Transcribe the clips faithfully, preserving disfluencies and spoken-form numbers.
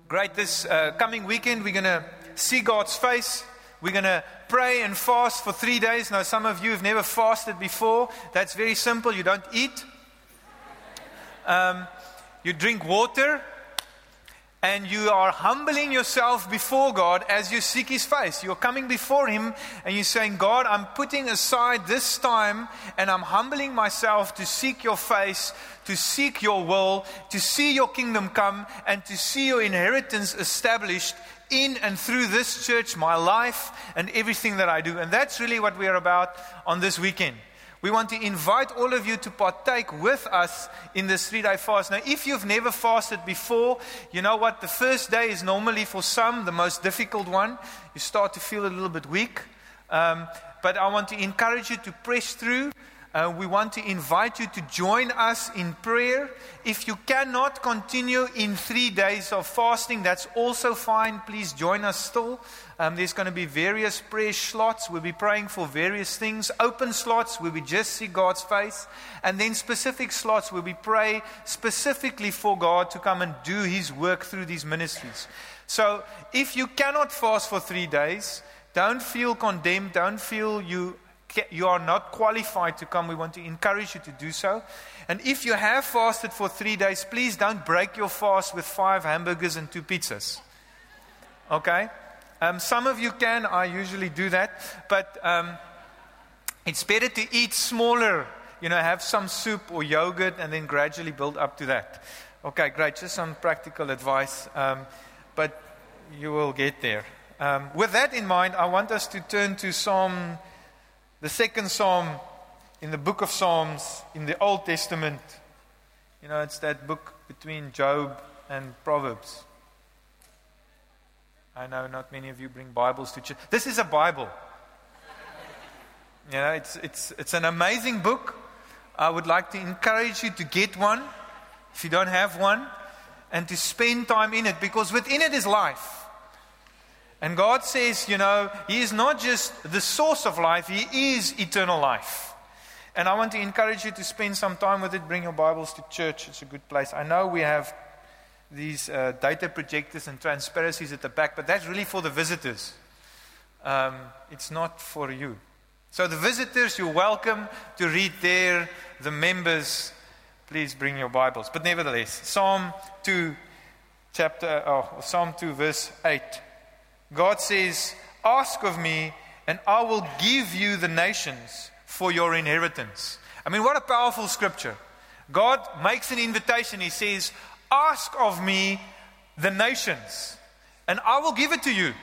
Great. This uh, coming weekend, we're going to see God's face. We're going to pray and fast for three days. Now, some of you have never fasted before. That's very simple. You don't eat. Um, you drink water. And you are humbling yourself before God as you seek His face. You're coming before Him and you're saying, God, I'm putting aside this time and I'm humbling myself to seek your face, to seek your will, to see your kingdom come, and to see your inheritance established in and through this church, my life, and everything that I do. And that's really what we are about on this weekend. We want to invite all of you to partake with us in this three-day fast. Now, if you've never fasted before, you know what? The first day is normally for some the most difficult one. You start to feel a little bit weak. Um, but I want to encourage you to press through. Uh, we want to invite you to join us in prayer. If you cannot continue in three days of fasting, that's also fine. Please join us still. Um, there's going to be various prayer slots. We'll be praying for various things. Open slots where we just see God's face. And then specific slots where we pray specifically for God to come and do His work through these ministries. So if you cannot fast for three days, don't feel condemned. Don't feel you... You are not qualified to come. We want to encourage you to do so. And if you have fasted for three days, please don't break your fast with five hamburgers and two pizzas. Okay? Um, some of you can. I usually do that. But um, it's better to eat smaller. You know, have some soup or yogurt and then gradually build up to that. Okay, great. Just some practical advice. Um, but you will get there. Um, with that in mind, I want us to turn to Psalm... The second Psalm in the book of Psalms in the Old Testament. You know, it's that book between Job and Proverbs. I know not many of you bring Bibles to church. This is a Bible. You know, it's it's it's an amazing book. I would like to encourage you to get one if you don't have one, and to spend time in it, because within it is life. And God says, you know, He is not just the source of life, He is eternal life. And I want to encourage you to spend some time with it. Bring your Bibles to church. It's a good place. I know we have these uh, data projectors and transparencies at the back, but that's really for the visitors. Um, it's not for you. So the visitors, you're welcome to read there. The members, please bring your Bibles. But nevertheless, Psalm two, chapter, oh, Psalm two, verse eight. God says, ask of me, and I will give you the nations for your inheritance. I mean, what a powerful scripture. God makes an invitation. He says, ask of me the nations, and I will give it to you.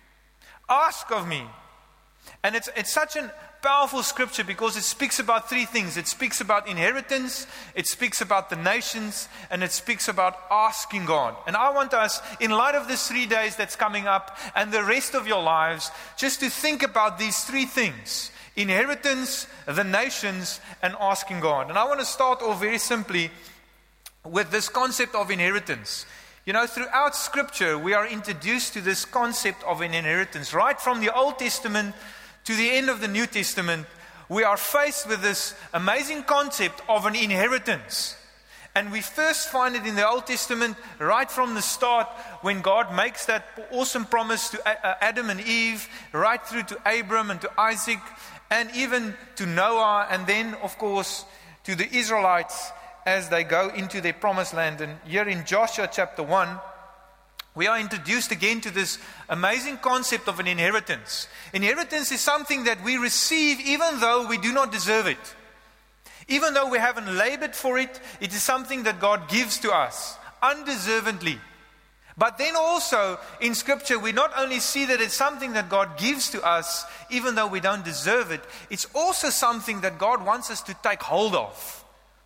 Ask of me. And it's it's such a powerful scripture because it speaks about three things. It speaks about inheritance, it speaks about the nations, and it speaks about asking God. And I want us, in light of this three days that's coming up and the rest of your lives, just to think about these three things: inheritance, the nations, and asking God. And I want to start off very simply with this concept of inheritance. You know, throughout Scripture, we are introduced to this concept of an inheritance. Right from the Old Testament to the end of the New Testament, we are faced with this amazing concept of an inheritance. And we first find it in the Old Testament right from the start, when God makes that awesome promise to Adam and Eve, right through to Abram and to Isaac, and even to Noah, and then, of course, to the Israelites as they go into their promised land. And here in Joshua chapter one, we are introduced again to this amazing concept of an inheritance. Inheritance is something that we receive even though we do not deserve it. Even though we haven't labored for it, it is something that God gives to us undeservedly. But then also in Scripture, we not only see that it's something that God gives to us even though we don't deserve it, it's also something that God wants us to take hold of.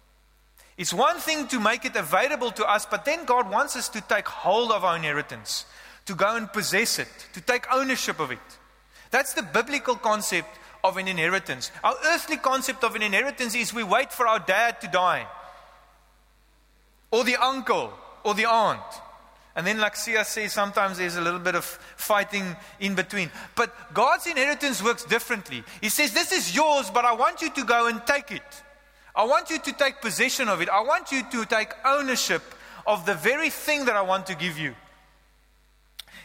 It's one thing to make it available to us, but then God wants us to take hold of our inheritance, to go and possess it, to take ownership of it. That's the biblical concept of an inheritance. Our earthly concept of an inheritance is we wait for our dad to die, or the uncle, or the aunt. And then, like Sia says, sometimes there's a little bit of fighting in between. But God's inheritance works differently. He says, this is yours, but I want you to go and take it. I want you to take possession of it. I want you to take ownership of the very thing that I want to give you.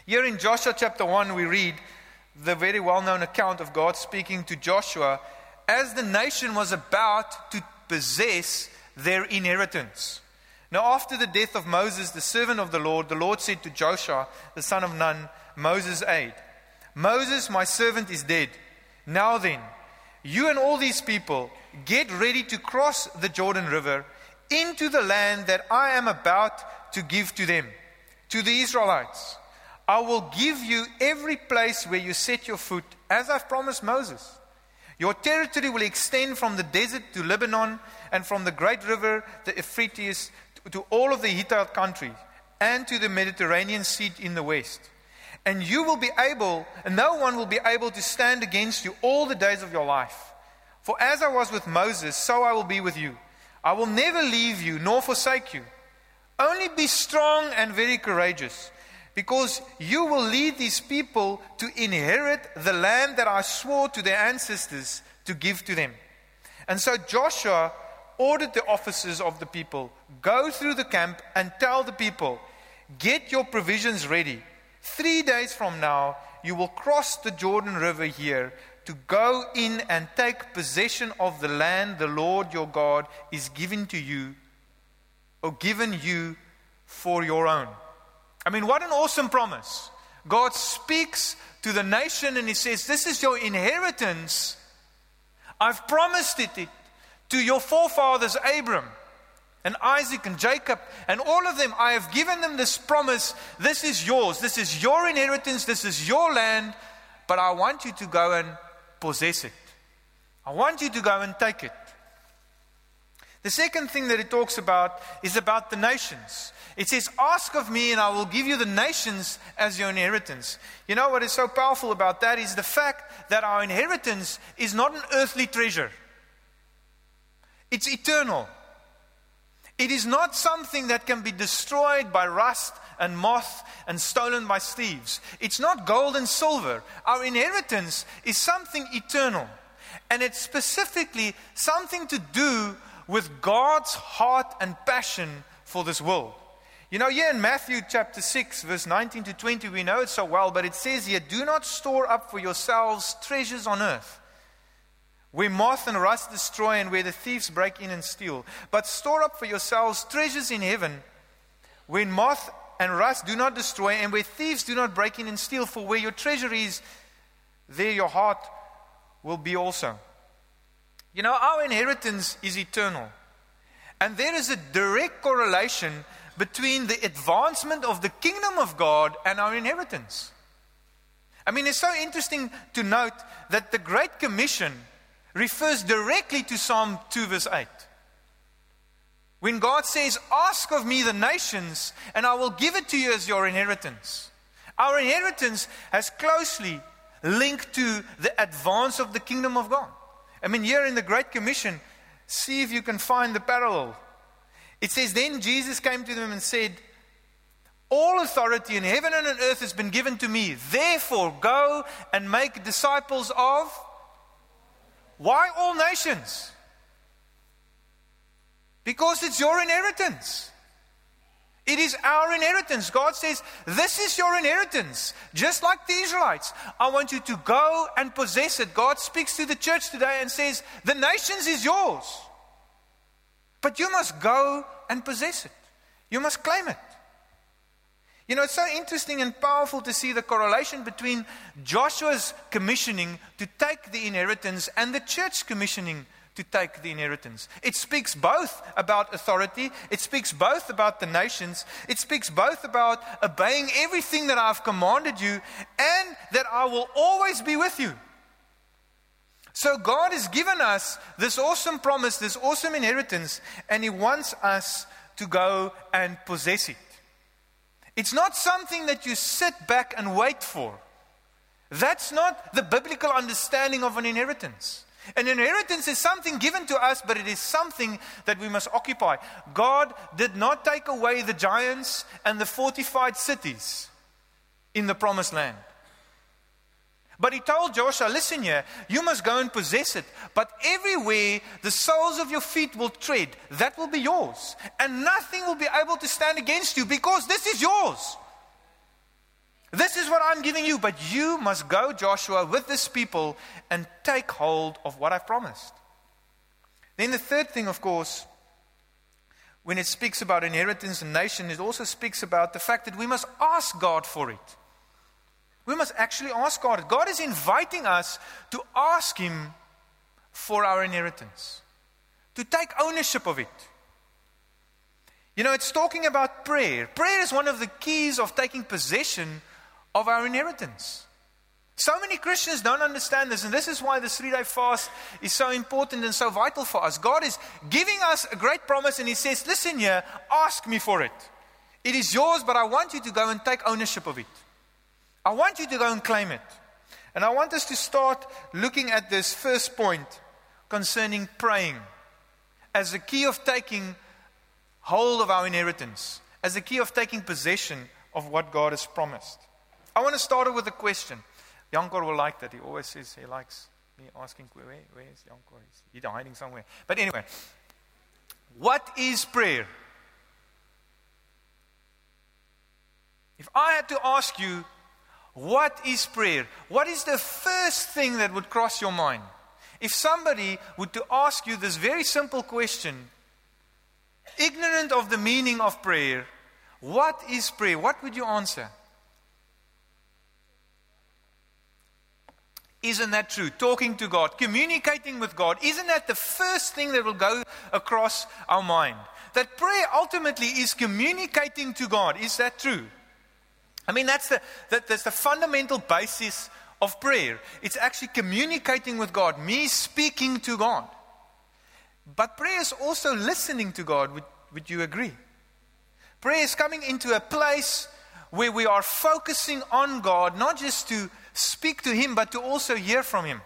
Here in Joshua chapter one, we read the very well-known account of God speaking to Joshua as the nation was about to possess their inheritance. Now, after the death of Moses, the servant of the Lord, the Lord said to Joshua, the son of Nun, Moses' aide, Moses, my servant, is dead. Now then, you and all these people, get ready to cross the Jordan River into the land that I am about to give to them, to the Israelites. I will give you every place where you set your foot, as I've promised Moses. Your territory will extend from the desert to Lebanon, and from the great river, the Euphrates, to all of the Hittite country, and to the Mediterranean Sea in the west. And you will be able, and no one will be able to stand against you all the days of your life. For as I was with Moses, so I will be with you. I will never leave you nor forsake you. Only be strong and very courageous, because you will lead these people to inherit the land that I swore to their ancestors to give to them. And so Joshua ordered the officers of the people, go through the camp and tell the people, get your provisions ready. Three days from now, you will cross the Jordan River here to go in and take possession of the land the Lord your God is giving to you, or given you for your own. I mean, what an awesome promise. God speaks to the nation and He says, this is your inheritance. I've promised it to your forefathers, Abram and Isaac and Jacob and all of them. I have given them this promise. This is yours. This is your inheritance. This is your land. But I want you to go and possess it. I want you to go and take it. The second thing that it talks about is about the nations. It says, ask of me and I will give you the nations as your inheritance. You know what is so powerful about that is the fact that our inheritance is not an earthly treasure. It's eternal. It is not something that can be destroyed by rust and moth and stolen by thieves. It's not gold and silver. Our inheritance is something eternal. And it's specifically something to do with God's heart and passion for this world. You know, here in Matthew chapter six, verse nineteen to twenty, we know it so well, but it says here, do not store up for yourselves treasures on earth, where moth and rust destroy and where the thieves break in and steal. But store up for yourselves treasures in heaven, where moth and rust do not destroy and where thieves do not break in and steal. For where your treasure is, there your heart will be also. You know, our inheritance is eternal. And there is a direct correlation between the advancement of the kingdom of God and our inheritance. I mean, it's so interesting to note that the Great Commission refers directly to Psalm two verse eight. When God says, ask of me the nations and I will give it to you as your inheritance. Our inheritance has closely linked to the advance of the kingdom of God. I mean, here in the Great Commission, see if you can find the parallel. It says, then Jesus came to them and said, all authority in heaven and on earth has been given to me. Therefore, go and make disciples of... Why all nations? Because it's your inheritance. It is our inheritance. God says, this is your inheritance. Just like the Israelites. I want you to go and possess it. God speaks to the church today and says, the nations is yours. But you must go and possess it. You must claim it. You know, it's so interesting and powerful to see the correlation between Joshua's commissioning to take the inheritance and the church commissioning to take the inheritance. It speaks both about authority. It speaks both about the nations. It speaks both about obeying everything that I've commanded you and that I will always be with you. So God has given us this awesome promise, this awesome inheritance, and He wants us to go and possess it. It's not something that you sit back and wait for. That's not the biblical understanding of an inheritance. An inheritance is something given to us, but it is something that we must occupy. God did not take away the giants and the fortified cities in the promised land. But He told Joshua, listen here, you must go and possess it. But everywhere the soles of your feet will tread, that will be yours. And nothing will be able to stand against you because this is yours. This is what I'm giving you, but you must go, Joshua, with this people and take hold of what I've promised. Then the third thing, of course, when it speaks about inheritance and nation, it also speaks about the fact that we must ask God for it. We must actually ask God. God is inviting us to ask Him for our inheritance, to take ownership of it. You know, it's talking about prayer. Prayer is one of the keys of taking possession of our inheritance. So many Christians don't understand this, and this is why this three-day fast is so important and so vital for us. God is giving us a great promise, and He says, listen here, ask me for it. It is yours, but I want you to go and take ownership of it. I want you to go and claim it. And I want us to start looking at this first point concerning praying as a key of taking hold of our inheritance, as a key of taking possession of what God has promised. I want to start with a question. Jankor will like that. He always says he likes me asking, where, where is Jankor? He's hiding somewhere. But anyway, what is prayer? If I had to ask you, what is prayer? What is the first thing that would cross your mind? If somebody were to ask you this very simple question, ignorant of the meaning of prayer, what is prayer? What would you answer? Isn't that true? Talking to God, communicating with God, isn't that the first thing that will go across our mind? That prayer ultimately is communicating to God. Is that true? I mean, that's the, that, that's the fundamental basis of prayer. It's actually communicating with God, me speaking to God. But prayer is also listening to God. Would, would you agree? Prayer is coming into a place where we are focusing on God, not just to speak to Him, but to also hear from Him.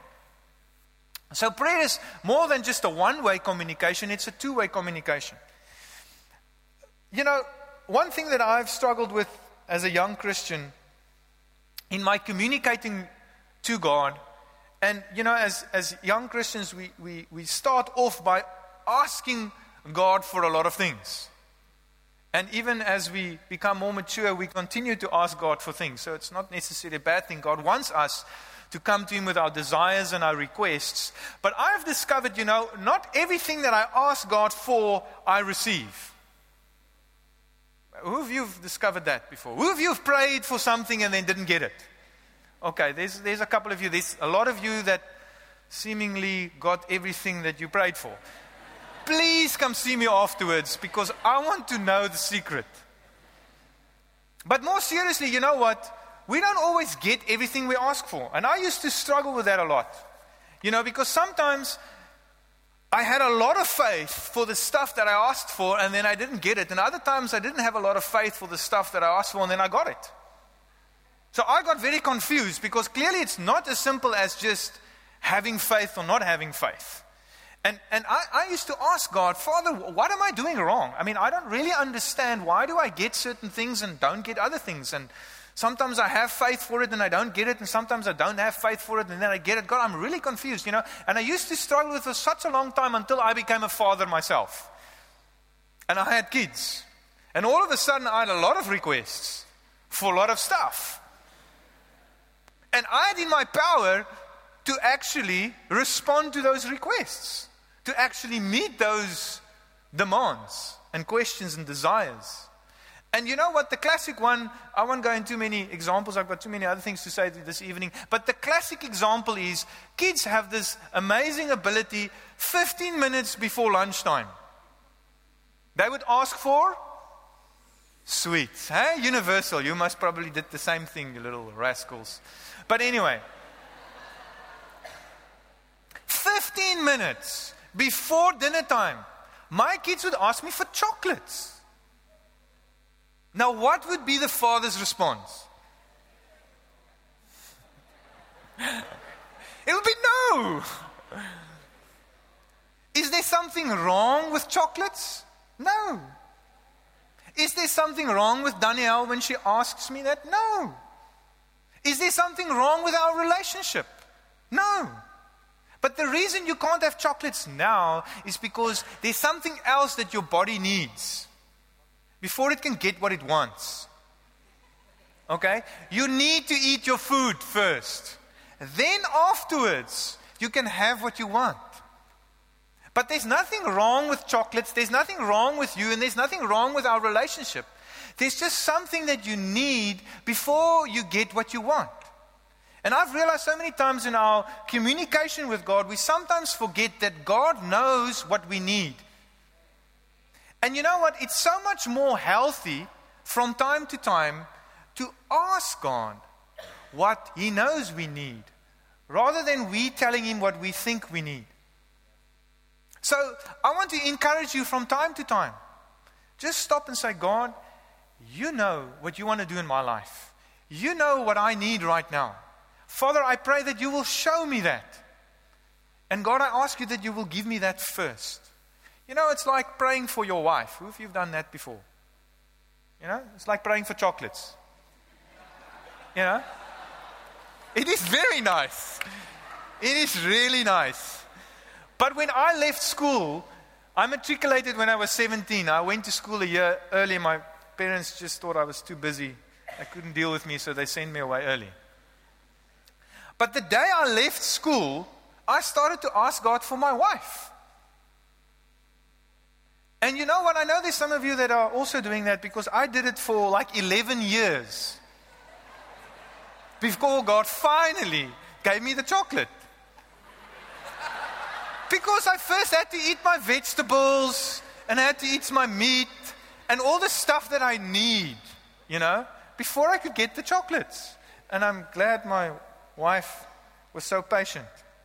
So prayer is more than just a one-way communication, it's a two-way communication. You know, one thing that I've struggled with as a young Christian in my communicating to God, and you know, as, as young Christians, we, we, we start off by asking God for a lot of things. And even as we become more mature, we continue to ask God for things. So it's not necessarily a bad thing. God wants us to come to Him with our desires and our requests. But I've discovered, you know, not everything that I ask God for, I receive. Who of you have discovered that before? Who of you have prayed for something and then didn't get it? Okay, there's, there's a couple of you. There's a lot of you that seemingly got everything that you prayed for. Please come see me afterwards because I want to know the secret. But more seriously, you know what? We don't always get everything we ask for. And I used to struggle with that a lot. You know, because sometimes I had a lot of faith for the stuff that I asked for and then I didn't get it. And other times I didn't have a lot of faith for the stuff that I asked for and then I got it. So I got very confused because clearly it's not as simple as just having faith or not having faith. And and I, I used to ask God, Father, what am I doing wrong? I mean, I don't really understand. Why do I get certain things and don't get other things? And sometimes I have faith for it and I don't get it. And sometimes I don't have faith for it and then I get it. God, I'm really confused, you know. And I used to struggle with it for such a long time until I became a father myself. And I had kids. And all of a sudden I had a lot of requests for a lot of stuff. And I had in my power to actually respond to those requests, to actually meet those demands and questions and desires. And you know what? The classic one, I won't go into many examples. I've got too many other things to say this evening. But the classic example is kids have this amazing ability fifteen minutes before lunchtime. They would ask for sweets. Hey, universal. You must probably did the same thing, you little rascals. But anyway, fifteen minutes before dinner time, my kids would ask me for chocolates. Now, what would be the father's response? It would be no. Is there something wrong with chocolates? No. Is there something wrong with Danielle when she asks me that? No. Is there something wrong with our relationship? No. But the reason you can't have chocolates now is because there's something else that your body needs before it can get what it wants. Okay? You need to eat your food first. Then afterwards, you can have what you want. But there's nothing wrong with chocolates. There's nothing wrong with you. And there's nothing wrong with our relationship. There's just something that you need before you get what you want. And I've realized so many times in our communication with God, we sometimes forget that God knows what we need. And you know what? It's so much more healthy from time to time to ask God what He knows we need, rather than we telling Him what we think we need. So I want to encourage you from time to time. Just stop and say, God, you know what you want to do in my life. You know what I need right now. Father, I pray that you will show me that. And God, I ask you that you will give me that first. You know, it's like praying for your wife. Who of you have done that before? You know, it's like praying for chocolates. You know? It is very nice. It is really nice. But when I left school, I matriculated when I was seventeen. I went to school a year early. My parents just thought I was too busy. They couldn't deal with me, so they sent me away early. But the day I left school, I started to ask God for my wife. And you know what? I know there's some of you that are also doing that, because I did it for like eleven years. Before God finally gave me the chocolate. Because I first had to eat my vegetables, and I had to eat my meat, and all the stuff that I need, you know, before I could get the chocolates. And I'm glad my wife was so patient.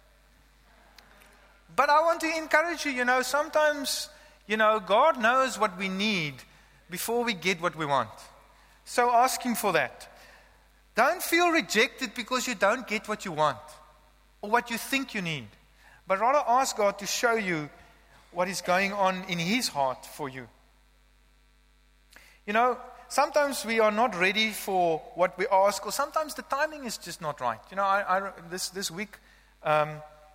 But I want to encourage you, you know, sometimes, you know, God knows what we need before we get what we want. So ask Him for that. Don't feel rejected because you don't get what you want or what you think you need. But rather ask God to show you what is going on in His heart for you. You know, sometimes we are not ready for what we ask, or sometimes the timing is just not right. You know, I, I this this week, um,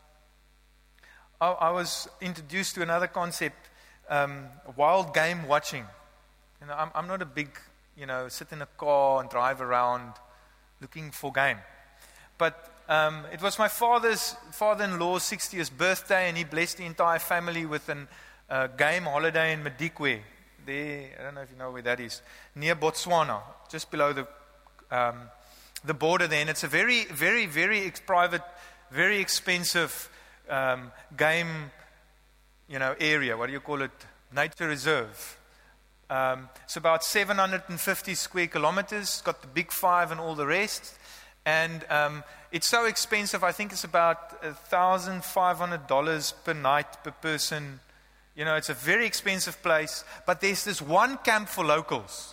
I, I was introduced to another concept, um, wild game watching. You know, I'm, I'm not a big, you know, sit in a car and drive around looking for game. But um, it was my father's father-in-law's sixtieth birthday, and he blessed the entire family with a uh, game holiday in Madikwe. There, I don't know if you know where that is, near Botswana, just below the um, the border there. And it's a very, very, very ex- private, very expensive um, game, you know, area. What do you call it? Nature reserve. Um, it's about seven hundred fifty square kilometers. It's got the big five and all the rest. And um, it's so expensive. I think it's about one thousand five hundred dollars per night per person. You know, it's a very expensive place. But there's this one camp for locals.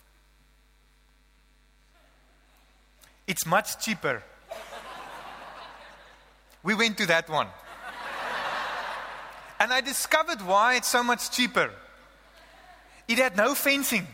It's much cheaper. We went to that one. And I discovered why it's so much cheaper. It had no fencing.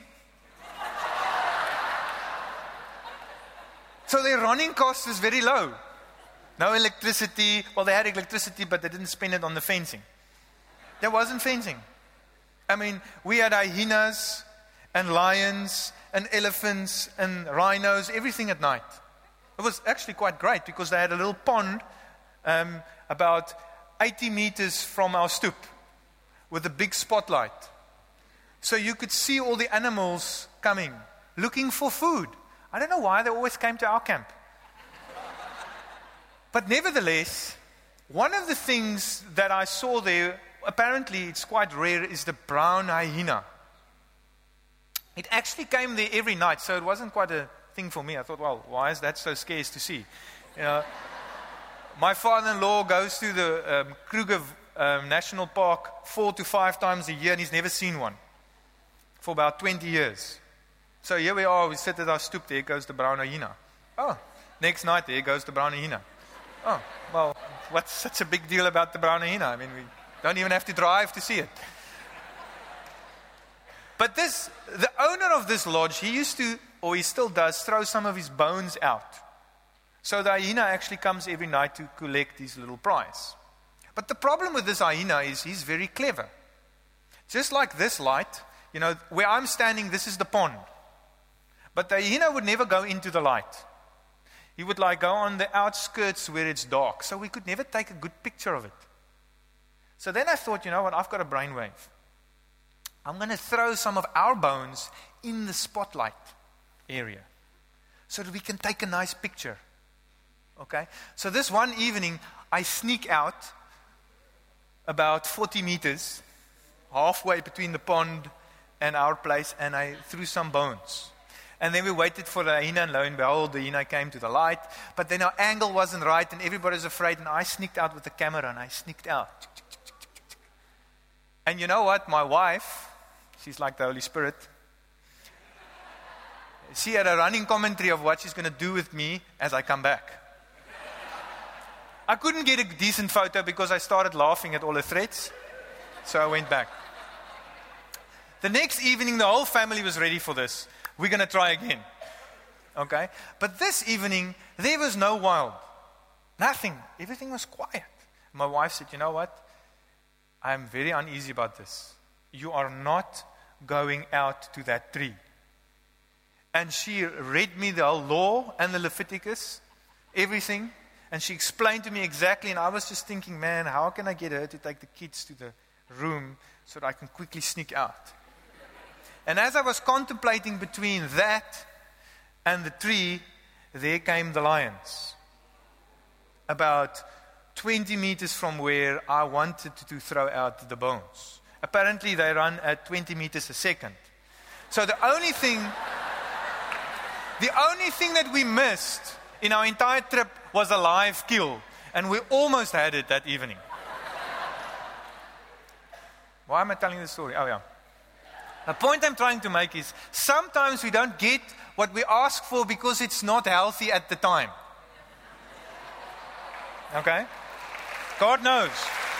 So their running cost is very low. No electricity. Well, they had electricity, but they didn't spend it on the fencing. There wasn't fencing. I mean, we had hyenas and lions and elephants and rhinos, everything at night. It was actually quite great, because they had a little pond um, about eighty meters from our stoep with a big spotlight. So you could see all the animals coming, looking for food. I don't know why they always came to our camp. But nevertheless, one of the things that I saw there, apparently it's quite rare, is the brown hyena. It actually came there every night, so it wasn't quite a thing for me. I thought, well, why is that so scarce to see? You know, my father-in-law goes to the um, Kruger um, National Park four to five times a year, and he's never seen one for about twenty years. So here we are, we sit at our stoep, there goes the brown hyena. Oh, next night, there goes the brown hyena. Oh, well, what's such a big deal about the brown hyena? I mean, we don't even have to drive to see it. But this, the owner of this lodge, he used to, or he still does, throw some of his bones out. So the hyena actually comes every night to collect his little prize. But the problem with this hyena is he's very clever. Just like this light, you know, where I'm standing, this is the pond. But the hyena would never go into the light. He would like go on the outskirts where it's dark. So we could never take a good picture of it. So then I thought, you know what, I've got a brainwave. I'm going to throw some of our bones in the spotlight area so that we can take a nice picture. Okay? So this one evening, I sneak out about forty meters, halfway between the pond and our place, and I threw some bones. And then we waited for the hyena, and lo and behold, the hyena came to the light. But then our angle wasn't right, and everybody was afraid, and I sneaked out with the camera, and I sneaked out. And you know what? My wife, she's like the Holy Spirit. She had a running commentary of what she's going to do with me as I come back. I couldn't get a decent photo because I started laughing at all the threats. So I went back. The next evening, the whole family was ready for this. We're going to try again. Okay? But this evening, there was no wild. Nothing. Everything was quiet. My wife said, you know what? I'm very uneasy about this. You are not going out to that tree. And she read me the whole law and the Leviticus, everything. And she explained to me exactly. And I was just thinking, man, how can I get her to take the kids to the room so that I can quickly sneak out? And as I was contemplating between that and the tree, there came the lions. About twenty meters from where I wanted to throw out the bones. Apparently they run at twenty meters a second. So the only thing, the only thing that we missed in our entire trip was a live kill. And we almost had it that evening. Why am I telling this story? Oh yeah. The point I'm trying to make is, sometimes we don't get what we ask for because it's not healthy at the time. Okay? God knows.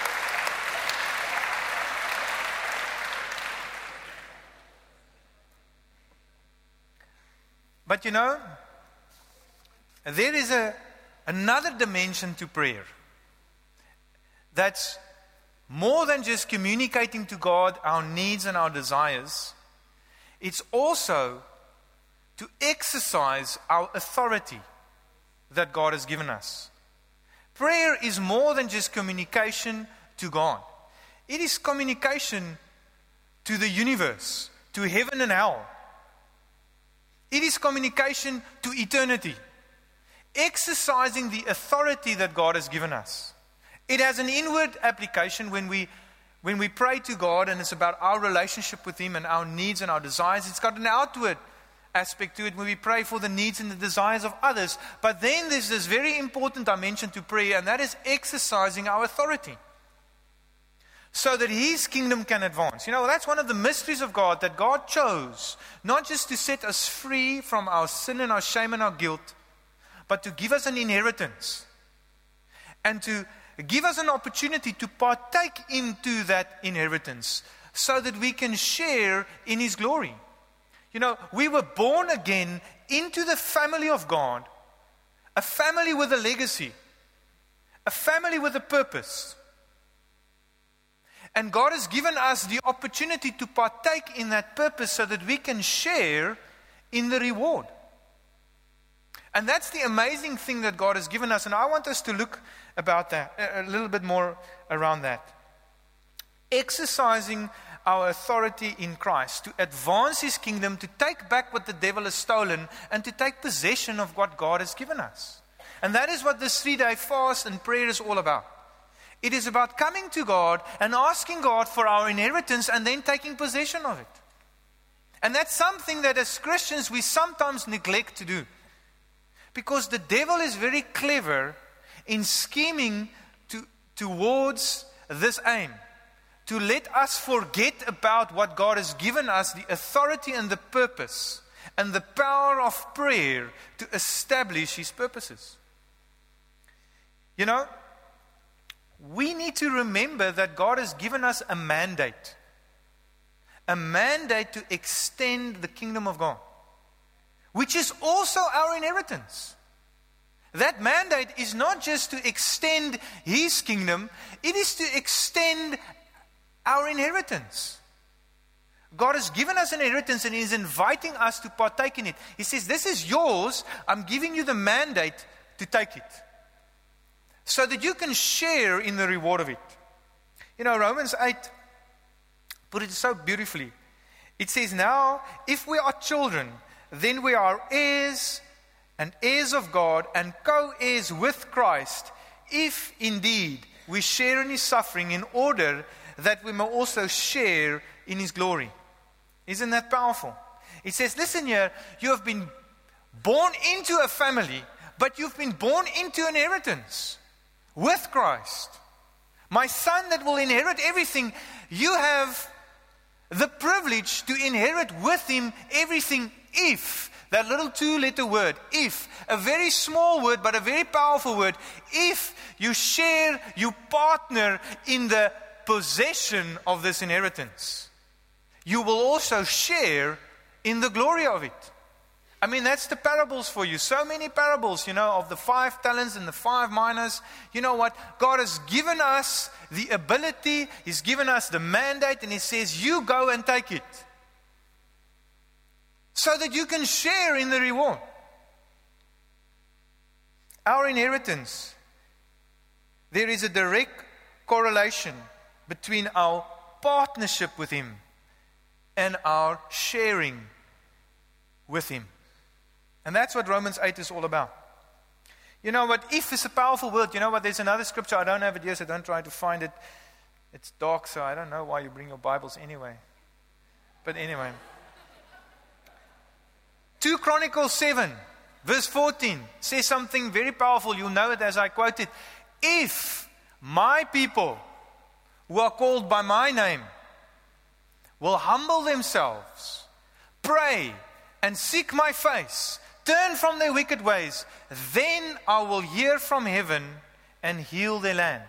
But you know, there is a another dimension to prayer that's more than just communicating to God our needs and our desires. It's also to exercise our authority that God has given us. Prayer is more than just communication to God. It is communication to the universe, to heaven and hell. It is communication to eternity. Exercising the authority that God has given us. It has an inward application when we when we pray to God, and it's about our relationship with Him and our needs and our desires. It's got an outward aspect to it when we pray for the needs and the desires of others. But then there's this very important dimension to prayer, and that is exercising our authority so that His kingdom can advance. You know, that's one of the mysteries of God, that God chose not just to set us free from our sin and our shame and our guilt, but to give us an inheritance and to give us an opportunity to partake into that inheritance so that we can share in His glory. You know, we were born again into the family of God, a family with a legacy, a family with a purpose. And God has given us the opportunity to partake in that purpose so that we can share in the reward. And that's the amazing thing that God has given us. And I want us to look about that, a little bit more around that. Exercising our authority in Christ to advance His kingdom, to take back what the devil has stolen, and to take possession of what God has given us. And that is what this three-day fast and prayer is all about. It is about coming to God and asking God for our inheritance and then taking possession of it. And that's something that as Christians we sometimes neglect to do. Because the devil is very clever in scheming to, towards this aim. To let us forget about what God has given us, the authority and the purpose and the power of prayer to establish His purposes. You know, we need to remember that God has given us a mandate. A mandate to extend the kingdom of God, which is also our inheritance. That mandate is not just to extend His kingdom, it is to extend our inheritance. God has given us an inheritance and He is inviting us to partake in it. He says, this is yours. I'm giving you the mandate to take it, so that you can share in the reward of it. You know, Romans eight put it so beautifully. It says, now, if we are children, then we are heirs and heirs of God and co-heirs with Christ, if indeed we share in His suffering, in order that we may also share in His glory. Isn't that powerful? It says, listen here, you have been born into a family, but you've been born into an inheritance with Christ. My son that will inherit everything, you have the privilege to inherit with Him everything if, that little two-letter word, if, a very small word but a very powerful word, if you share, you partner in the possession of this inheritance, you will also share in the glory of it. I mean, that's the parables for you. So many parables, you know, of the five talents and the five minas. You know what? God has given us the ability. He's given us the mandate. And He says, you go and take it, so that you can share in the reward. Our inheritance, there is a direct correlation between our partnership with Him and our sharing with Him. And that's what Romans eight is all about. You know what? If is a powerful word. You know what? There's another scripture. I don't have it here, so don't try to find it. It's dark, so I don't know why you bring your Bibles anyway. But anyway. Second Chronicles seven, verse fourteen, says something very powerful. You'll know it as I quote it. If my people, who are called by my name, will humble themselves, pray, and seek my face, turn from their wicked ways, then I will hear from heaven and heal their land.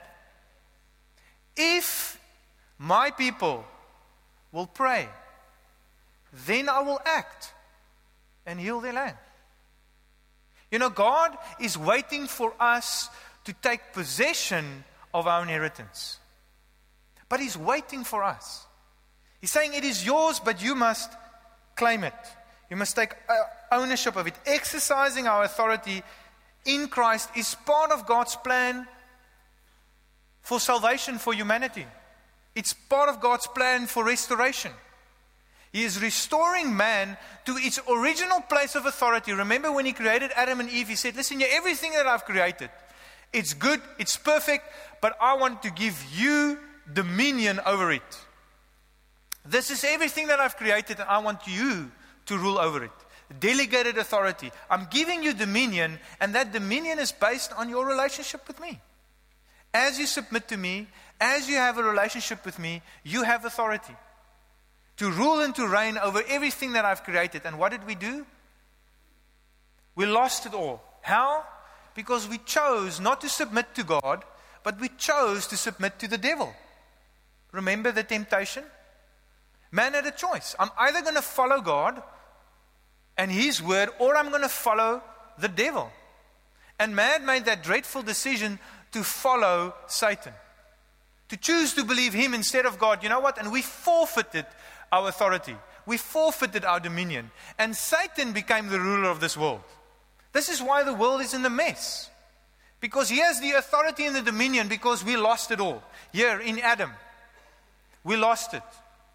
If my people will pray, then I will act and heal their land. You know, God is waiting for us to take possession of our inheritance. But He's waiting for us. He's saying it is yours, but you must claim it. You must take ownership of it. Exercising our authority in Christ is part of God's plan for salvation for humanity. It's part of God's plan for restoration. He is restoring man to its original place of authority. Remember when He created Adam and Eve, He said, listen, everything that I've created, it's good, it's perfect, but I want to give you dominion over it. This is everything that I've created, and I want you to rule over it. Delegated authority. I'm giving you dominion, and that dominion is based on your relationship with me. As you submit to me, as you have a relationship with me, you have authority to rule and to reign over everything that I've created. And what did we do? We lost it all. How? Because we chose not to submit to God, but we chose to submit to the devil. Remember the temptation? Man had a choice. I'm either going to follow God and His word, or I'm going to follow the devil. And man made that dreadful decision to follow Satan, to choose to believe him instead of God. You know what? And we forfeited our authority. We forfeited our dominion. And Satan became the ruler of this world. This is why the world is in the mess. Because he has the authority and the dominion, because we lost it all. Here in Adam, we lost it.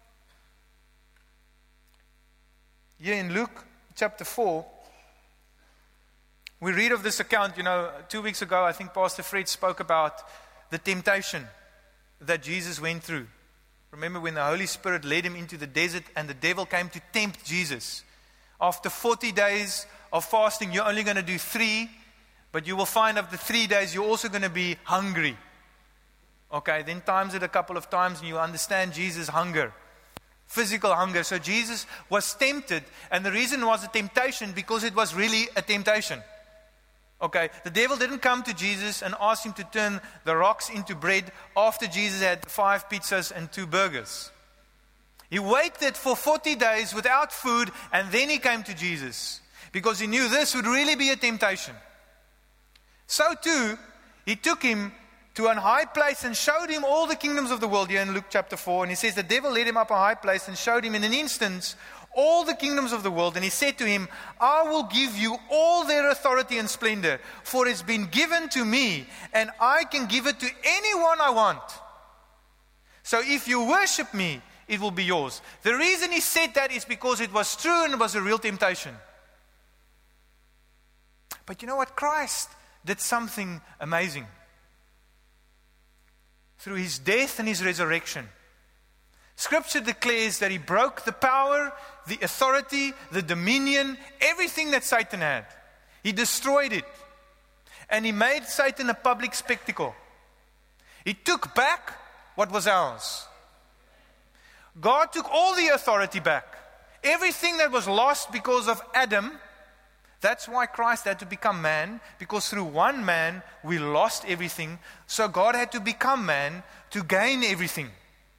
Here in Luke chapter four, we read of this account. You know, two weeks ago, I think Pastor Fred spoke about the temptation that Jesus went through. Remember when the Holy Spirit led him into the desert and the devil came to tempt Jesus. After forty days of fasting, you're only going to do three, but you will find after three days you're also going to be hungry. Okay, then times it a couple of times and you understand Jesus' hunger. Physical hunger. So Jesus was tempted, and the reason was a temptation because it was really a temptation. Okay, the devil didn't come to Jesus and ask him to turn the rocks into bread after Jesus had five pizzas and two burgers. He waited for forty days without food, and then he came to Jesus because he knew this would really be a temptation. So too, he took him to an high place and showed him all the kingdoms of the world. Here in Luke chapter four. And he says, the devil led him up a high place and showed him in an instant all the kingdoms of the world. And he said to him, I will give you all their authority and splendor, for it's been given to me, and I can give it to anyone I want. So if you worship me, it will be yours. The reason he said that is because it was true and it was a real temptation. But you know what? Christ did something amazing. Through his death and his resurrection, Scripture declares that he broke the power, the authority, the dominion, everything that Satan had. He destroyed it. And he made Satan a public spectacle. He took back what was ours. God took all the authority back. Everything that was lost because of Adam. That's why Christ had to become man, because through one man we lost everything. So God had to become man to gain everything.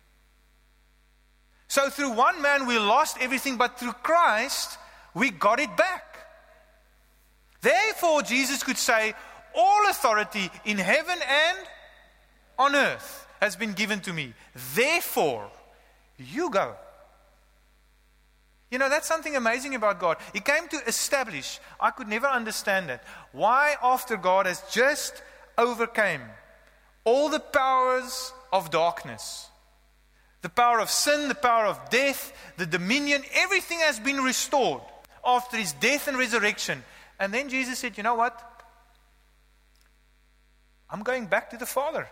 So through one man we lost everything, but through Christ we got it back. Therefore Jesus could say, all authority in heaven and on earth has been given to me. Therefore, you go. You know, that's something amazing about God. He came to establish, I could never understand that, why after God has just overcame all the powers of darkness, the power of sin, the power of death, the dominion, everything has been restored after his death and resurrection. And then Jesus said, you know what? I'm going back to the Father.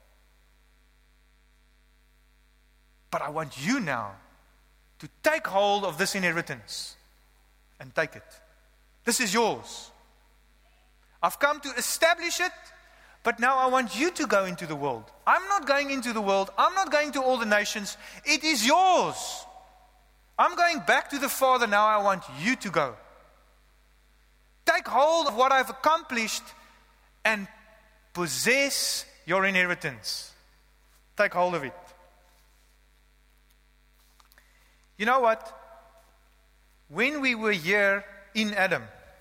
But I want you now to take hold of this inheritance and take it. This is yours. I've come to establish it, but now I want you to go into the world. I'm not going into the world. I'm not going to all the nations. It is yours. I'm going back to the Father now. I want you to go. Take hold of what I've accomplished and possess your inheritance. Take hold of it. You know what? When we were here in Adam,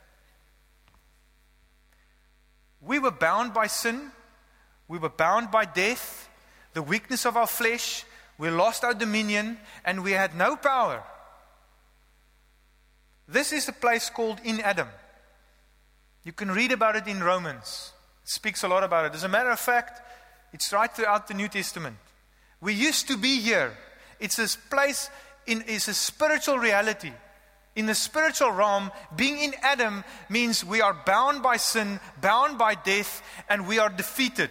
we were bound by sin. We were bound by death, the weakness of our flesh. We lost our dominion and we had no power. This is a place called in Adam. You can read about it in Romans. It speaks a lot about it. As a matter of fact, it's right throughout the New Testament. We used to be here. It's this place, in, it's a spiritual reality. In the spiritual realm, being in Adam means we are bound by sin, bound by death, and we are defeated.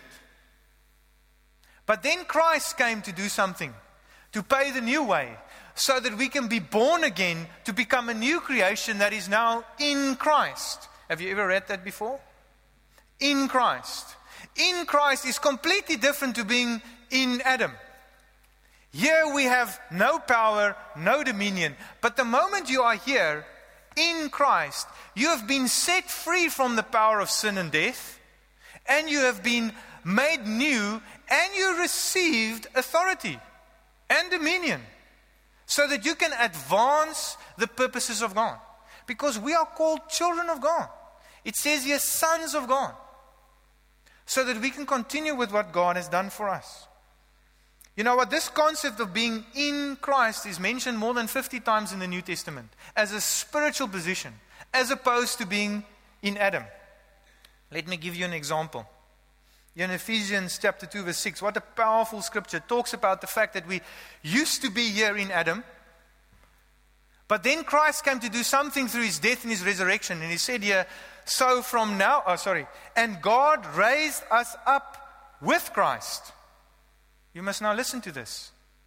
But then Christ came to do something, to pay the new way, so that we can be born again, to become a new creation that is now in Christ. Have you ever read that before? In Christ. In Christ is completely different to being in Adam. Here we have no power, no dominion. But the moment you are here in Christ, you have been set free from the power of sin and death, and you have been made new, and you received authority and dominion so that you can advance the purposes of God. Because we are called children of God. It says here, sons of God. So that we can continue with what God has done for us. You know what? This concept of being in Christ is mentioned more than fifty times in the New Testament as a spiritual position, as opposed to being in Adam. Let me give you an example. In Ephesians chapter two, verse six, what a powerful scripture. It talks about the fact that we used to be here in Adam, but then Christ came to do something through his death and his resurrection. And he said here, so from now, oh sorry, and God raised us up with Christ. You must now listen to this.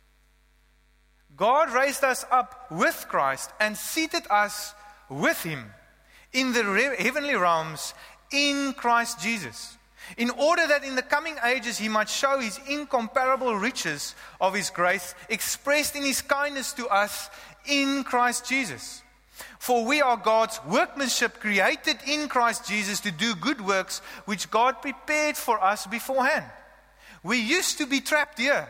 God raised us up with Christ and seated us with him in the re- heavenly realms in Christ Jesus, in order that in the coming ages he might show his incomparable riches of his grace expressed in his kindness to us in Christ Jesus. For we are God's workmanship, created in Christ Jesus to do good works which God prepared for us beforehand. We used to be trapped here.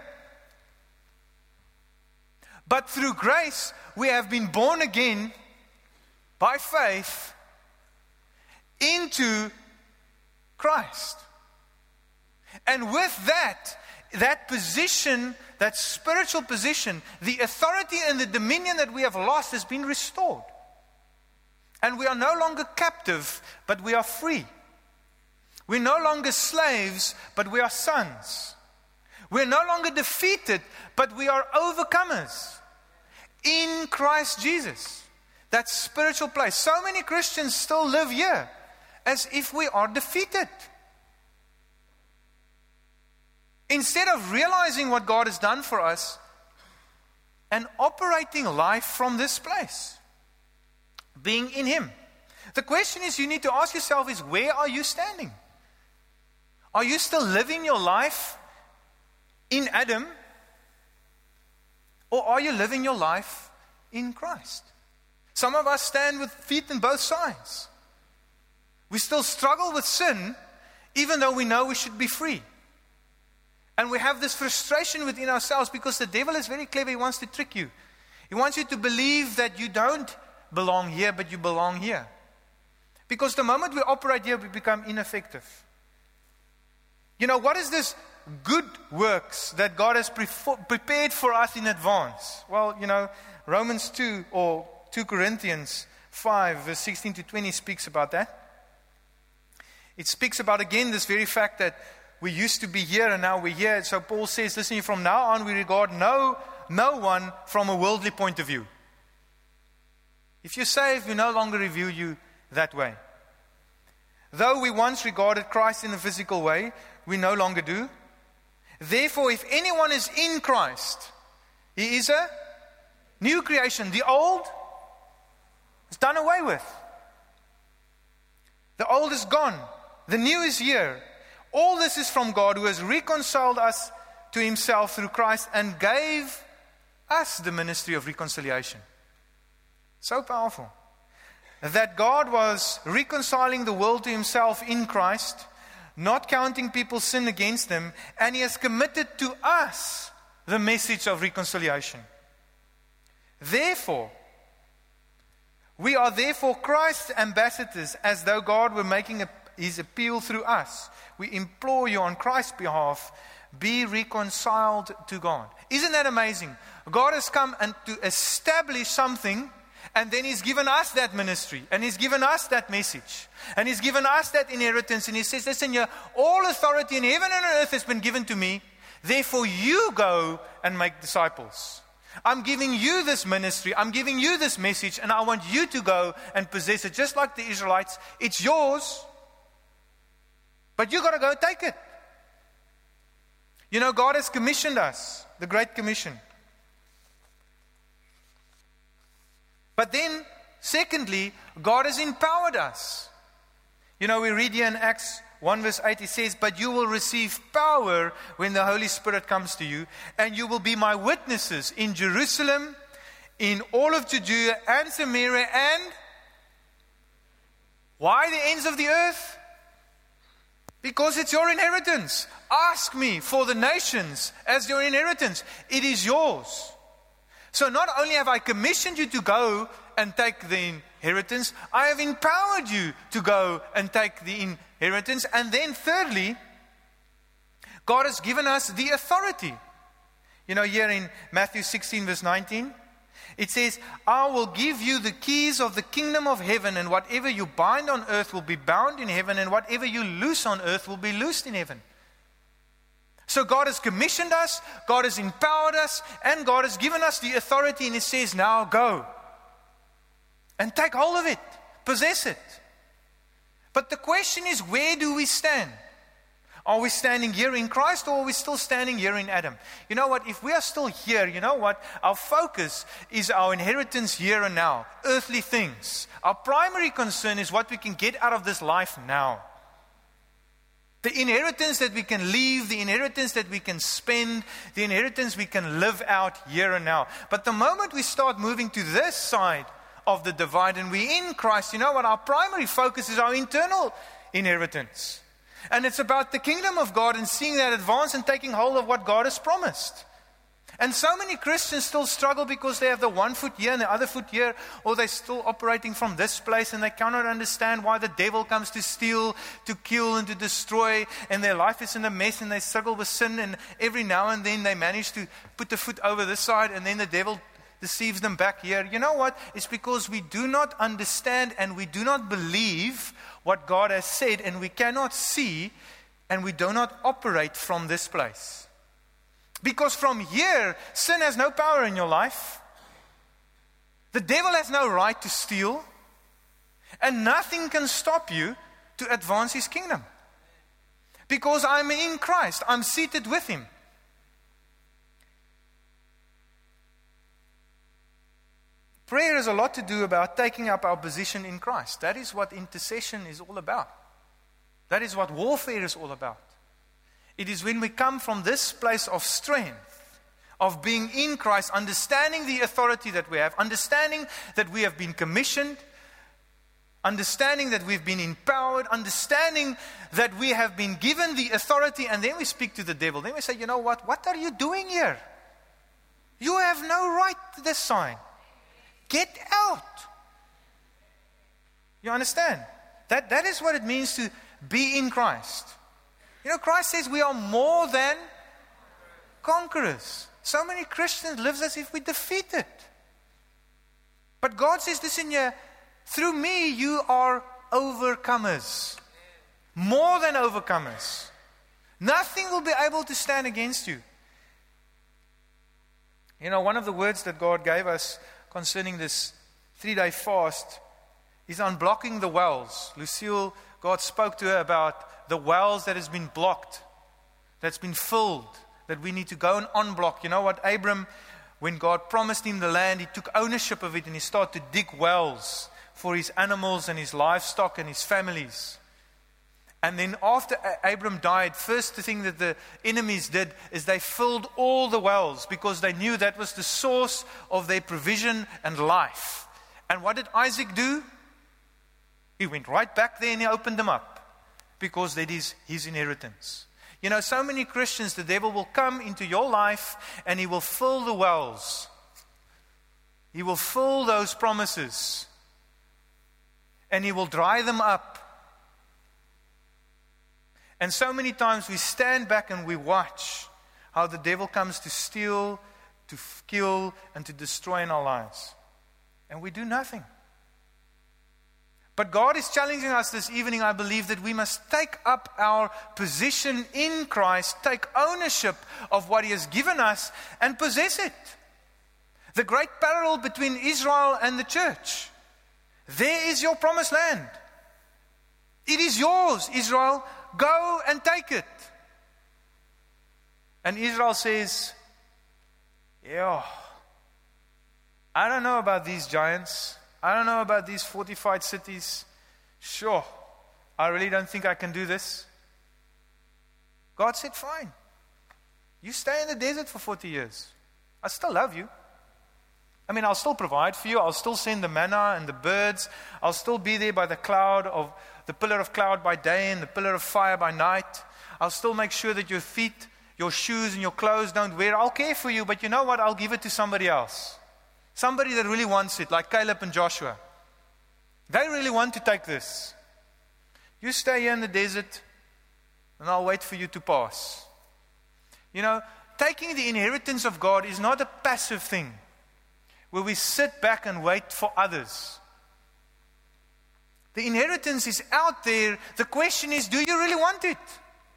But through grace, we have been born again by faith into Christ. And with that, that position, that spiritual position, the authority and the dominion that we have lost has been restored. And we are no longer captive, but we are free. We're no longer slaves, but we are sons. We're no longer defeated, but we are overcomers in Christ Jesus. That spiritual place. So many Christians still live here as if we are defeated. Instead of realizing what God has done for us and operating life from this place, being in Him. The question is, you need to ask yourself is, where are you standing? Are you still living your life in Adam? Or are you living your life in Christ? Some of us stand with feet on both sides. We still struggle with sin, even though we know we should be free. And we have this frustration within ourselves because the devil is very clever. He wants to trick you. He wants you to believe that you don't belong here, but you belong here. Because the moment we operate here, we become ineffective. You know, what is this good works that God has pre- prepared for us in advance? Well, you know, Romans two or two Corinthians five, verse sixteen to twenty speaks about that. It speaks about, again, this very fact that we used to be here and now we're here. So Paul says, listen, from now on we regard no, no one from a worldly point of view. If you're saved, we no longer review you that way. Though we once regarded Christ in a physical way, we no longer do. Therefore, if anyone is in Christ, he is a new creation. The old is done away with. The old is gone. The new is here. All this is from God, who has reconciled us to Himself through Christ and gave us the ministry of reconciliation. So powerful. That God was reconciling the world to Himself in Christ, not counting people's sin against them, and He has committed to us the message of reconciliation. Therefore, we are therefore Christ's ambassadors, as though God were making a, His appeal through us. We implore you on Christ's behalf, be reconciled to God. Isn't that amazing? God has come and to establish something, and then He's given us that ministry, and He's given us that message, and He's given us that inheritance, and He says, listen here, all authority in heaven and on earth has been given to me, therefore you go and make disciples. I'm giving you this ministry, I'm giving you this message, and I want you to go and possess it, just like the Israelites. It's yours, but you got to go take it. You know, God has commissioned us, the Great Commission. But then, secondly, God has empowered us. You know, we read here in Acts one verse eight, it says, but you will receive power when the Holy Spirit comes to you, and you will be my witnesses in Jerusalem, in all of Judea and Samaria, and why the ends of the earth? Because it's your inheritance. Ask me for the nations as your inheritance. It is yours. So not only have I commissioned you to go and take the inheritance, I have empowered you to go and take the inheritance. And then thirdly, God has given us the authority. You know, here in Matthew sixteen verse nineteen, it says, I will give you the keys of the kingdom of heaven, and whatever you bind on earth will be bound in heaven, and whatever you loose on earth will be loosed in heaven. So God has commissioned us, God has empowered us, and God has given us the authority, and He says, now go and take hold of it, possess it. But the question is, where do we stand? Are we standing here in Christ, or are we still standing here in Adam? You know what? If we are still here, you know what? Our focus is our inheritance here and now, earthly things. Our primary concern is what we can get out of this life now. The inheritance that we can leave, the inheritance that we can spend, the inheritance we can live out here and now. But the moment we start moving to this side of the divide and we're in Christ, you know what? Our primary focus is our internal inheritance. And it's about the kingdom of God and seeing that advance and taking hold of what God has promised. And so many Christians still struggle because they have the one foot here and the other foot here, or they're still operating from this place and they cannot understand why the devil comes to steal, to kill and to destroy, and their life is in a mess and they struggle with sin, and every now and then they manage to put the foot over this side and then the devil deceives them back here. You know what? It's because we do not understand and we do not believe what God has said, and we cannot see and we do not operate from this place. Because from here, sin has no power in your life. The devil has no right to steal. And nothing can stop you to advance his kingdom. Because I'm in Christ. I'm seated with him. Prayer has a lot to do about taking up our position in Christ. That is what intercession is all about. That is what warfare is all about. It is when we come from this place of strength, of being in Christ, understanding the authority that we have, understanding that we have been commissioned, understanding that we've been empowered, understanding that we have been given the authority, and then we speak to the devil. Then we say, you know what? What are you doing here? You have no right to this sign. Get out. You understand? That, that is what it means to be in Christ. You know, Christ says we are more than conquerors. So many Christians live as if we're defeated. But God says, listen here, through me you are overcomers. More than overcomers. Nothing will be able to stand against you. You know, one of the words that God gave us concerning this three-day fast is unblocking the wells. Lucille, God spoke to her about the wells that has been blocked, that's been filled, that we need to go and unblock. You know what? Abram, when God promised him the land, he took ownership of it and he started to dig wells for his animals and his livestock and his families. And then after Abram died, first thing that the enemies did is they filled all the wells because they knew that was the source of their provision and life. And what did Isaac do? He went right back there and he opened them up. Because that is his inheritance. You know, so many Christians, the devil will come into your life and he will fill the wells. He will fill those promises. And he will dry them up. And so many times we stand back and we watch how the devil comes to steal, to kill, and to destroy in our lives. And we do nothing. But God is challenging us this evening, I believe, that we must take up our position in Christ, take ownership of what He has given us, and possess it. The great parallel between Israel and the church. There is your promised land. It is yours, Israel. Go and take it. And Israel says, yeah, I don't know about these giants. I don't know about these fortified cities. Sure, I really don't think I can do this. God said, fine. You stay in the desert for forty years. I still love you. I mean, I'll still provide for you. I'll still send the manna and the birds. I'll still be there by the cloud of the pillar of cloud by day and the pillar of fire by night. I'll still make sure that your feet, your shoes and your clothes don't wear. I'll care for you, but you know what? I'll give it to somebody else. Somebody that really wants it, like Caleb and Joshua. They really want to take this. You stay here in the desert, and I'll wait for you to pass. You know, taking the inheritance of God is not a passive thing, where we sit back and wait for others. The inheritance is out there. The question is, do you really want it?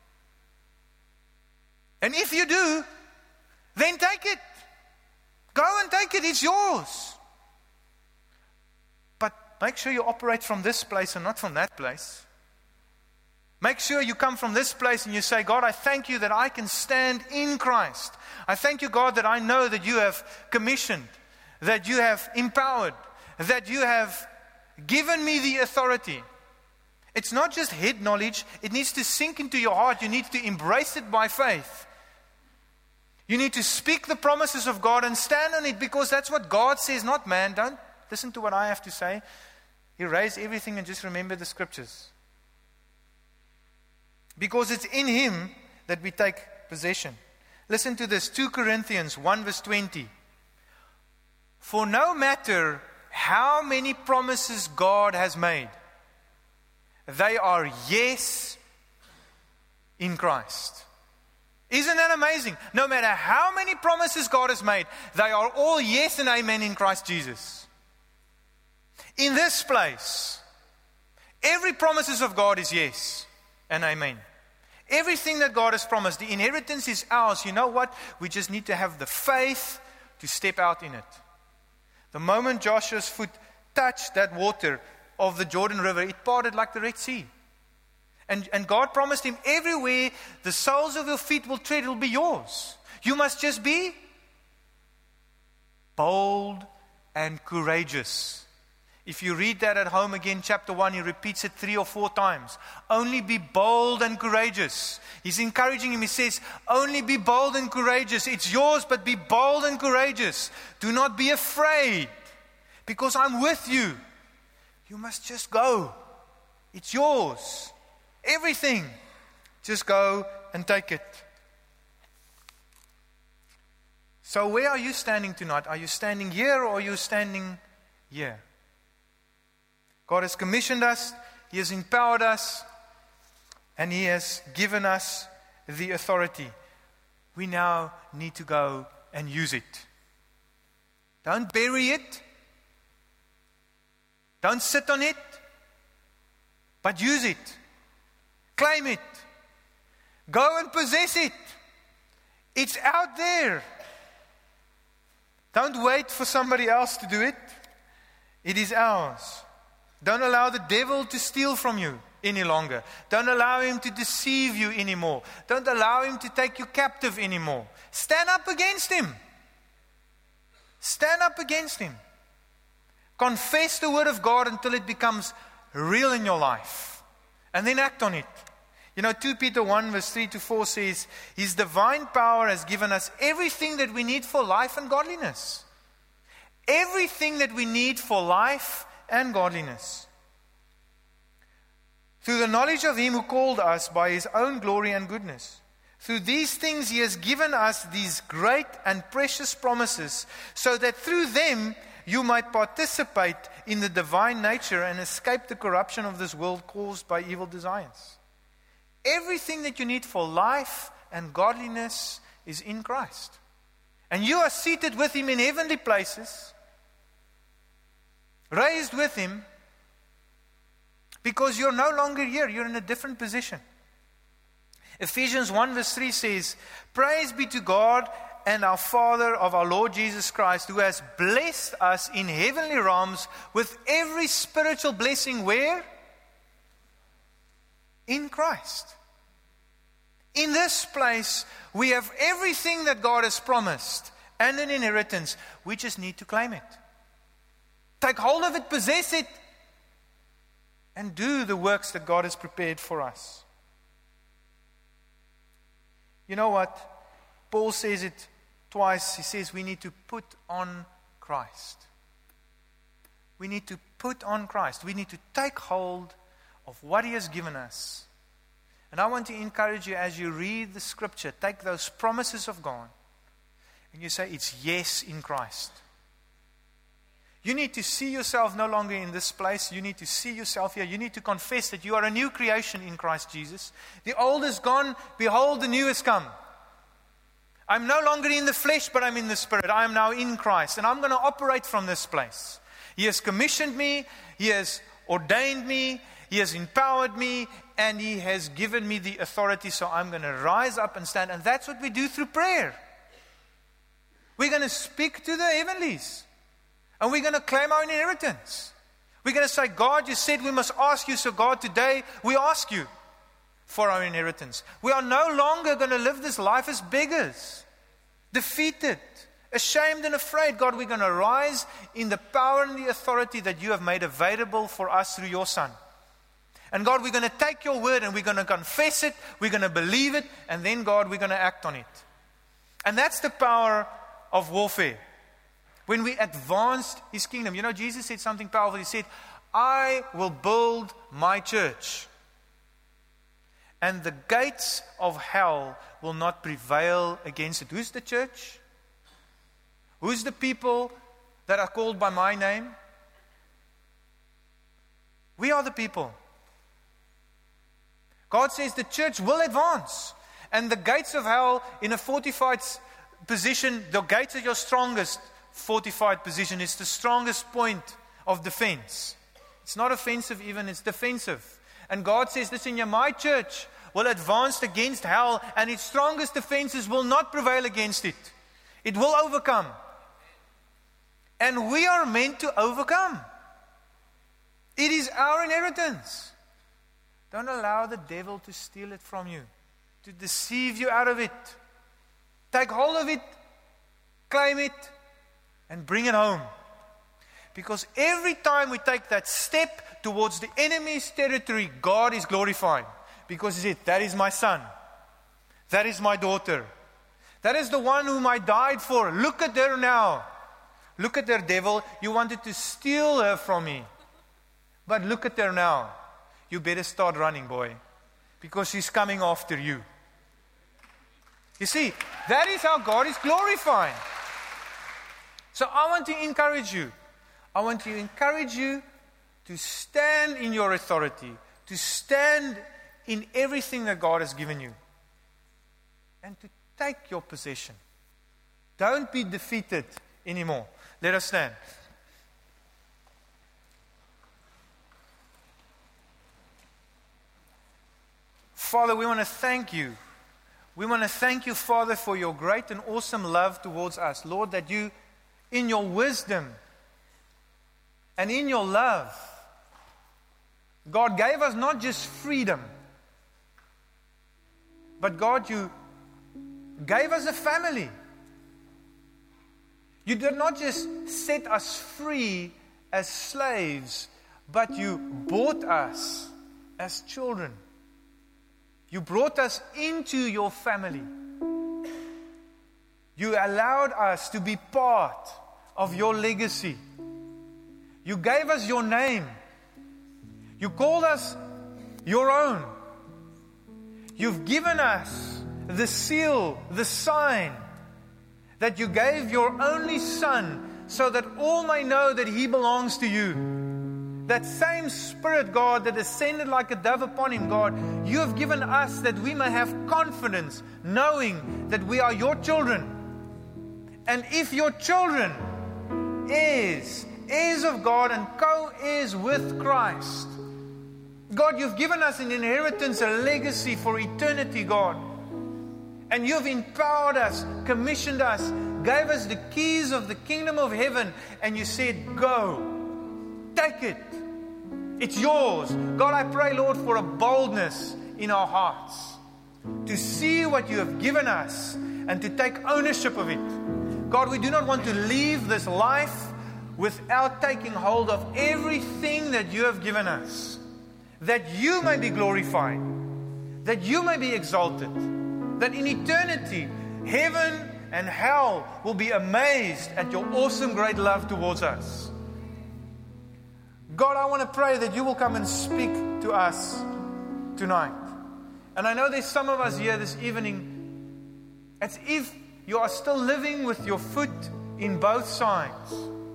And if you do, then take it. Go and take it, it's yours. But make sure you operate from this place and not from that place. Make sure you come from this place and you say, God, I thank you that I can stand in Christ. I thank you, God, that I know that you have commissioned, that you have empowered, that you have given me the authority. It's not just head knowledge, it needs to sink into your heart. You need to embrace it by faith. You need to speak the promises of God and stand on it, because that's what God says, not man. Don't listen to what I have to say. Erase everything and just remember the scriptures. Because it's in Him that we take possession. Listen to this, Second Corinthians one verse twenty. For no matter how many promises God has made, they are yes in Christ. Isn't that amazing? No matter how many promises God has made, they are all yes and amen in Christ Jesus. In this place, every promises of God is yes and amen. Everything that God has promised, the inheritance is ours. You know what? We just need to have the faith to step out in it. The moment Joshua's foot touched that water of the Jordan River, it parted like the Red Sea. And, and God promised him, everywhere the soles of your feet will tread, it will be yours. You must just be bold and courageous. If you read that at home again, chapter one, he repeats it three or four times. Only be bold and courageous. He's encouraging him. He says, only be bold and courageous. It's yours, but be bold and courageous. Do not be afraid, because I'm with you. You must just go. It's yours. Everything. Just go and take it. So where are you standing tonight? Are you standing here or are you standing here? God has commissioned us, He has empowered us, and He has given us the authority. We now need to go and use it. Don't bury it. Don't sit on it. But use it. Claim it. Go and possess it. It's out there. Don't wait for somebody else to do it. It is ours. Don't allow the devil to steal from you any longer. Don't allow him to deceive you anymore. Don't allow him to take you captive anymore. Stand up against him. Stand up against him. Confess the word of God until it becomes real in your life. And then act on it. You know, Second Peter one verse three to four says, His divine power has given us everything that we need for life and godliness. Everything that we need for life and godliness. Through the knowledge of Him who called us by His own glory and goodness. Through these things He has given us these great and precious promises, so that through them you might participate in the divine nature and escape the corruption of this world caused by evil desires. Everything that you need for life and godliness is in Christ. And you are seated with Him in heavenly places, raised with Him, because you're no longer here. You're in a different position. Ephesians one verse three says, Praise be to God and our Father of our Lord Jesus Christ, who has blessed us in heavenly realms with every spiritual blessing. Where? In Christ. In this place, we have everything that God has promised and an inheritance. We just need to claim it. Take hold of it, possess it, and do the works that God has prepared for us. You know what? Paul says it twice. He says we need to put on Christ. We need to put on Christ. We need to take hold of what He has given us. And I want to encourage you, as you read the scripture, take those promises of God and you say, it's yes in Christ. You need to see yourself no longer in this place. You need to see yourself here. You need to confess that you are a new creation in Christ Jesus. The old is gone. Behold, the new has come. I'm no longer in the flesh, but I'm in the Spirit. I am now in Christ. And I'm going to operate from this place. He has commissioned me. He has ordained me. He has empowered me. And He has given me the authority. So I'm going to rise up and stand. And that's what we do through prayer. We're going to speak to the heavenlies. And we're going to claim our inheritance. We're going to say, God, you said we must ask you. So God, today we ask you for our inheritance. We are no longer going to live this life as beggars, defeated, ashamed and afraid. God, we're going to rise in the power and the authority that you have made available for us through your Son. And God, we're going to take your word and we're going to confess it. We're going to believe it. And then, God, we're going to act on it. And that's the power of warfare. When we advanced His kingdom. You know, Jesus said something powerful. He said, I will build my church. and the gates of hell will not prevail against it. Who's the church? Who's the people that are called by my name? We are the people. God says the church will advance. And the gates of hell in a fortified position, the gates are your strongest fortified position. It's the strongest point of defense. It's not offensive even, it's defensive. And God says, listen, yeah, my church will advance against hell, and its strongest defenses will not prevail against it. It will overcome. And we are meant to overcome. It is our inheritance. Don't allow the devil to steal it from you, to deceive you out of it. Take hold of it, claim it, and bring it home. Because every time we take that step towards the enemy's territory, God is glorified. Because He said, that is my son. That is my daughter. That is the one whom I died for. Look at her now. Look at her, devil. You wanted to steal her from me. But look at her now. You better start running, boy. Because she's coming after you. You see, that is how God is glorified. So I want to encourage you. I want to encourage you to stand in your authority. To stand in everything that God has given you. And to take your possession. Don't be defeated anymore. Let us stand. Father, we want to thank you. We want to thank you, Father, for your great and awesome love towards us. Lord, that you, in your wisdom and in your love, God gave us not just freedom, but God, you gave us a family. You did not just set us free as slaves, but you bought us as children. You brought us into your family. You allowed us to be part of your legacy. You gave us your name. You called us your own. You've given us the seal, the sign that you gave your only Son so that all may know that He belongs to you. That same Spirit, God, that descended like a dove upon Him, God, you have given us that we may have confidence, knowing that we are your children. And if your children, heirs, heirs of God and co-heirs with Christ, God, you've given us an inheritance, a legacy for eternity, God. And you've empowered us, commissioned us, gave us the keys of the kingdom of heaven, and you said, go, take it. It's yours. God, I pray, Lord, for a boldness in our hearts to see what you have given us and to take ownership of it. God, we do not want to leave this life without taking hold of everything that you have given us, that you may be glorified, that you may be exalted, that in eternity, heaven and hell will be amazed at your awesome great love towards us. God, I want to pray that you will come and speak to us tonight. And I know there's some of us here this evening, as if you are still living with your foot in both sides.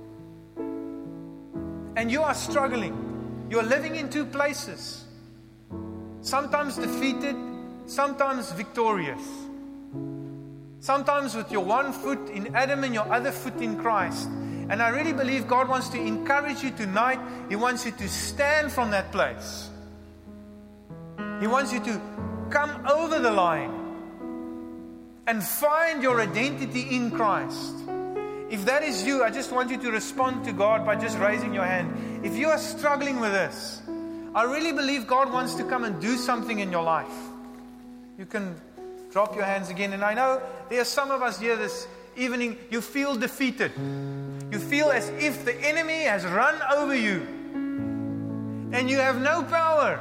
And you are struggling. You are living in two places. Sometimes defeated, sometimes victorious. Sometimes with your one foot in Adam and your other foot in Christ. And I really believe God wants to encourage you tonight. He wants you to stand from that place. He wants you to come over the line and find your identity in Christ. If that is you, I just want you to respond to God by just raising your hand. If you are struggling with this, I really believe God wants to come and do something in your life. You can drop your hands again. And I know there are some of us here this evening, you feel defeated. You feel as if the enemy has run over you and you have no power.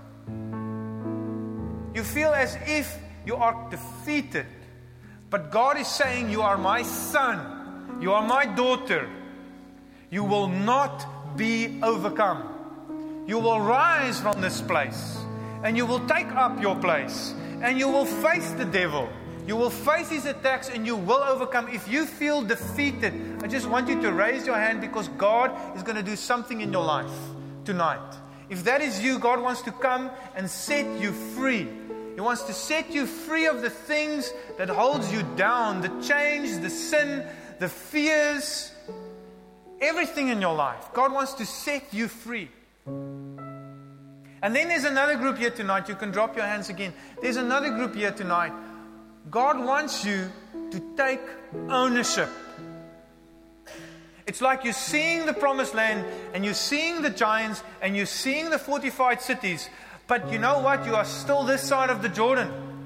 You feel as if you are defeated. But God is saying, you are my son. You are my daughter. You will not be overcome. You will rise from this place and you will take up your place, and you will face the devil. You will face his attacks, and you will overcome. If you feel defeated, I just want you to raise your hand, because God is going to do something in your life tonight. If that is you, God wants to come and set you free. He wants to set you free of the things that holds you down, the chains, the sin, the fears, everything in your life. God wants to set you free. And then there's another group here tonight. You can drop your hands again. There's another group here tonight. God wants you to take ownership. It's like you're seeing the promised land, and you're seeing the giants, and you're seeing the fortified cities. But you know what? You are still this side of the Jordan.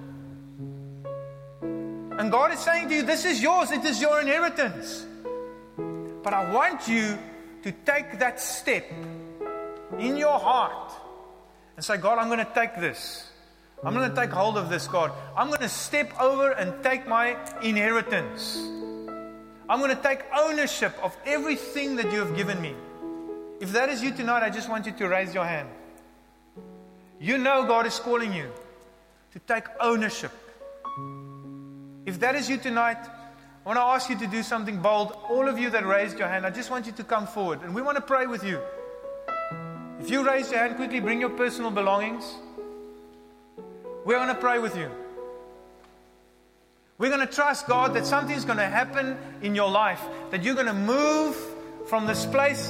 And God is saying to you, this is yours. It is your inheritance. But I want you to take that step in your heart and say, God, I'm going to take this. I'm going to take hold of this, God. I'm going to step over and take my inheritance. I'm going to take ownership of everything that you have given me. If that is you tonight, I just want you to raise your hand. You know God is calling you to take ownership. If that is you tonight, I want to ask you to do something bold. All of you that raised your hand, I just want you to come forward, and we want to pray with you. If you raise your hand, quickly bring your personal belongings. We're going to pray with you. We're going to trust God that something's going to happen in your life, that you're going to move from this place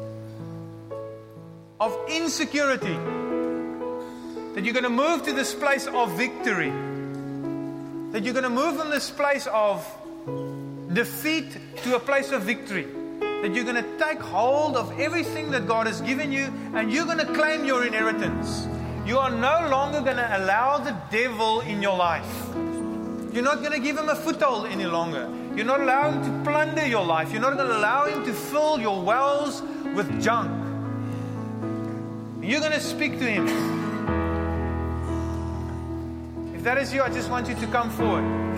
of insecurity, that you're going to move to this place of victory, that you're going to move from this place of defeat to a place of victory, that you're going to take hold of everything that God has given you, and you're going to claim your inheritance. You are no longer going to allow the devil in your life. You're not going to give him a foothold any longer. You're not allowing him to plunder your life. You're not going to allow him to fill your wells with junk. You're going to speak to him. If that is you, I just want you to come forward.